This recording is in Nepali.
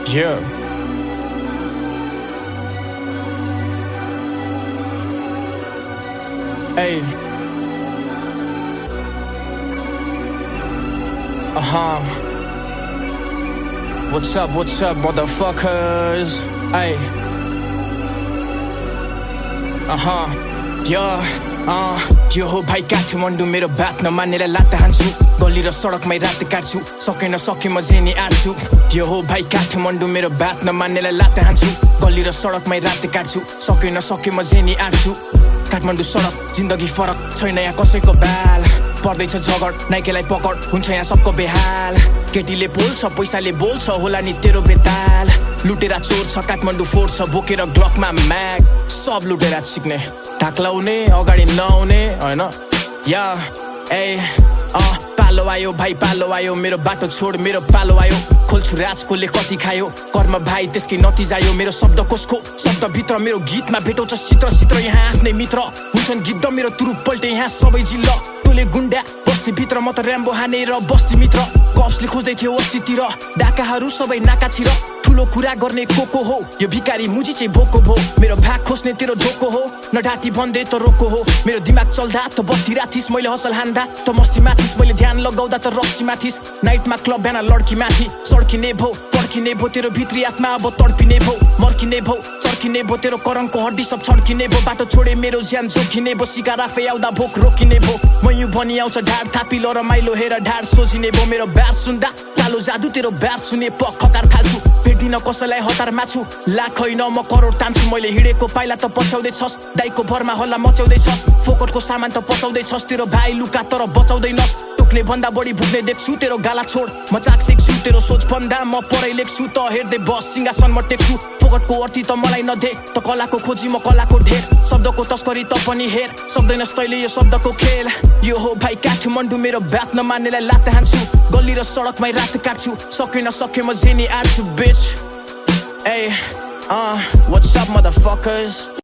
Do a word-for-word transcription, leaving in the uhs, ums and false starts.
Yeah. Hey. Uh-huh. What's up, what's up, motherfuckers? Hey. Uh-huh. Yeah. Uh, यो हो भाइ काठमाडौँ मेरो बात नमानेर लात हान्छु गली र सडकमै रात काट्छु सके नसके म जेनी आट्छु यो हो भाइ काठमाडौँ मेरो बात नमानेर लात हान्छु गली र सडकमै रात काट्छु सके नसके म जेनी आट्छु काठमाडौँ सडक जिन्दगी फरक छैन यहाँ कसैको बाल पर्दैछ झगड नाइकेलाई पकड हुन्छ यहाँ सबको बेहाल केटीले बोल्छ पैसाले बोल्छ होला नि तेरो बेताल लुटेरा चोर छ काठमाडौँ फोर छ बोकेर ग्लकमा म्याग सब लुटेरा सिक्ने ढाक लाउने अगाडि नआउने हैन या ए अ पालो आयो भाइ पालो आयो मेरो बाटो छोड मेरो पालो आयो खोल्छु राजकोले कति खायो कर्म भाइ त्यसकै नतिजायो मेरो शब्द कोसको शब्द भित्र मेरो गीतमा भेटाउँछ चित्र चित्र यहाँ आफ्नै मित्र हुन्छन् गीत मेरो तुरुप पल्टे यहाँ सबै जिल्ला तोले गुण्डा बस्ती भित्र म त र्याम्बो हानेर बस्ती मित्र कप्सले खोज्दै थियो अस्तितिर डाकाहरू सबै नाका छिर ठुलो कुरा गर्ने को को हो यो भिकारी मुजी चाहिँ भोको भो मेरो भाग खोज्ने तेरो ढोको हो न ढाटी भन्दै त रोको हो मेरो दिमाग चल्दा त बत्ती राथिस मैले हसल हान्दा त मस्ती माथिस मैले ध्यान लगाउँदा त रक्सी माथिस नाइटमा क्लब बिहान लड्की माथि सड्किने भो पर्किने भो तेरो भित्री आत्मा अब तड्पिने भो मर्किने भो चर्किने भो तेरो करङको हड्डी सब छड्किने भो बाटो छोडे मेरो ज्यान जोखिने भो सिकार आफै आउँदा भोक रोकिने भो म यु भनी आउँछ ढाड थापिलो र माइलो हेर ढाड सोचिने भो मेरो ब्यास सुन्दा कालो जादु तेरो ब्यास सुने पख खकार फाल्छु भेट्दिन कसैलाई हतार माछु लाख होइन म करोड तान्छु मैले हिडेको पाइला त पछ्याउँदै छस् दाइको भरमा हल्ला मचाउँदै छस् फोकटको सामान त पचाउँदै छस् तेरो भाइ लुका तर बचाउँदैनस् टोक्ने भन्दा बढी भुक्ने देख्छु तेरो गाला छोड म चाक सिक्छु तेरो सोच भन्दा म पढाइ लेख्छु त हेर्दै बस सिंहासन म टेक्छु फोकटको अर्थी त मलाई नदे त कलाको खोजी म कलाको ढेर शब्दको तस्करी त पनि हेर सक्दैनस् तैले यो शब्दको खेल यो हो भाइ काठमाडौँ मेरो बात नमान्नेलाई लात हान्छु गली र सडकमै रात काट्छु सके नसके म जेनी आट्छु bitch. Hey, uh, what's up, motherfuckers?